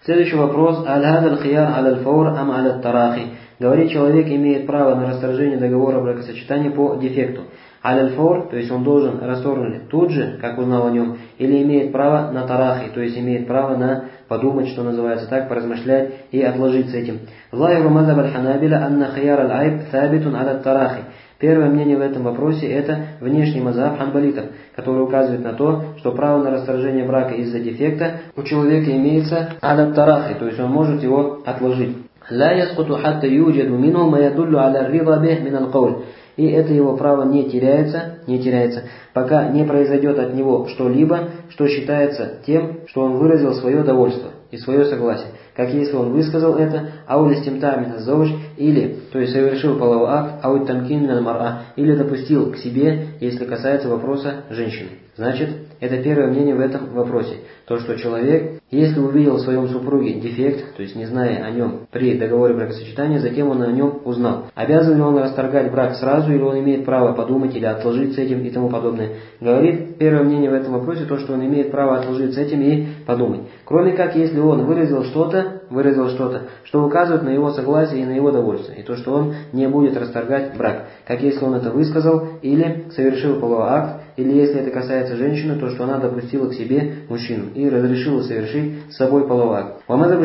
Следующий вопрос. Аль-хадаль хияр аль-фаур ам аль-тарахи. Говорит, человек имеет право на расторжение договора бракосочетания по дефекту. Аль-фаур, то есть он должен расторгнуть тут же, как узнал о нем, или имеет право на тарахи, то есть имеет право на подумать, что называется так, поразмышлять и отложить с этим. Захиру мазхаб аль-ханабиля анна хияр аль-айб сабитун аль-тарахи. Первое мнение в этом вопросе – это внешний мазхаб ханбалитов, который указывает на то, что право на расторжение брака из-за дефекта у человека имеется аль-тарахи, то есть он может его отложить. لا يسقط حتى يوجد منه ما يدل على الرضا به من القول. И это его право не теряется, пока не произойдет от него что-либо, что считается тем, что он выразил свое довольство и свое согласие. Как если он высказал это, или, то есть совершил половой акт, или допустил к себе, если касается вопроса женщины. Значит, это первое мнение в этом вопросе. То, что человек, если увидел в своем супруге дефект, то есть не зная о нем при договоре бракосочетания, затем он о нем узнал. Обязан ли он расторгать брак сразу, или он имеет право подумать или отложить с этим и тому подобное. Говорит первое мнение в этом вопросе, то, что он имеет право отложить с этим и подумать. Кроме как, если он выразил что-то, что указывает на его согласие и на его довольство, и то, что он не будет расторгать брак. Как если он это высказал или совершил половой акт, или если это касается женщины, то, что она допустила к себе мужчину и разрешила совершить с собой половой акт.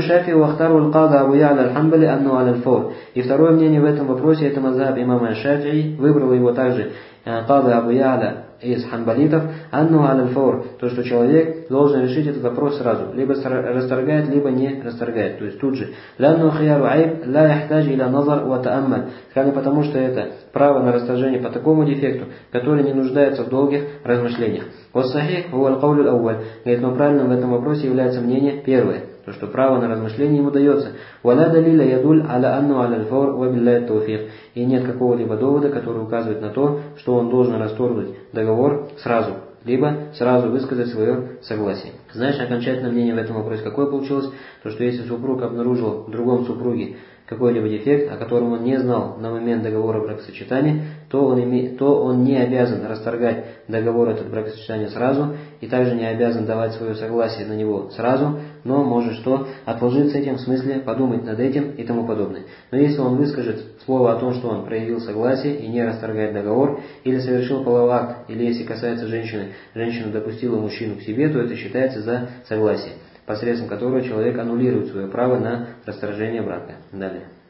И второе мнение в этом вопросе, это мазхаб имама Шафии, выбрал его также Кады Абу Я'ля из ханбалитов, анну аль-фаур, то, что человек должен решить этот вопрос сразу, либо расторгает, либо не расторгает, то есть тут же. Ланну хияру айб ла яхтаджи иля назар ва тааммаль, потому что это право на расторжение по такому дефекту, который не нуждается в долгих размышлениях. Вассахих хуа аль-каулю аль-авваль, говорит, но правильным в этом вопросе является мнение первое, то, что право на размышление ему дается. Валя далиля ядуль аля анну аль-фаур ва билляй тауфик. И нет какого-либо довода, который указывает на то, что он должен расторгнуть договор сразу, либо сразу высказать свое согласие. Знаешь, окончательное мнение в этом вопросе какое получилось? То, что если супруг обнаружил в другом супруге какой-либо дефект, о котором он не знал на момент договора бракосочетания, то он не обязан расторгать договор этот бракосочетания сразу, и также не обязан давать свое согласие на него сразу, но может что? Отложить с этим, в смысле подумать над этим и тому подобное. Но если он выскажет слово о том, что он проявил согласие и не расторгает договор, или совершил половой акт, или если касается женщины, женщина допустила мужчину к себе, то это считается за согласие, посредством которого человек аннулирует свое право на расторжение брака. Далее.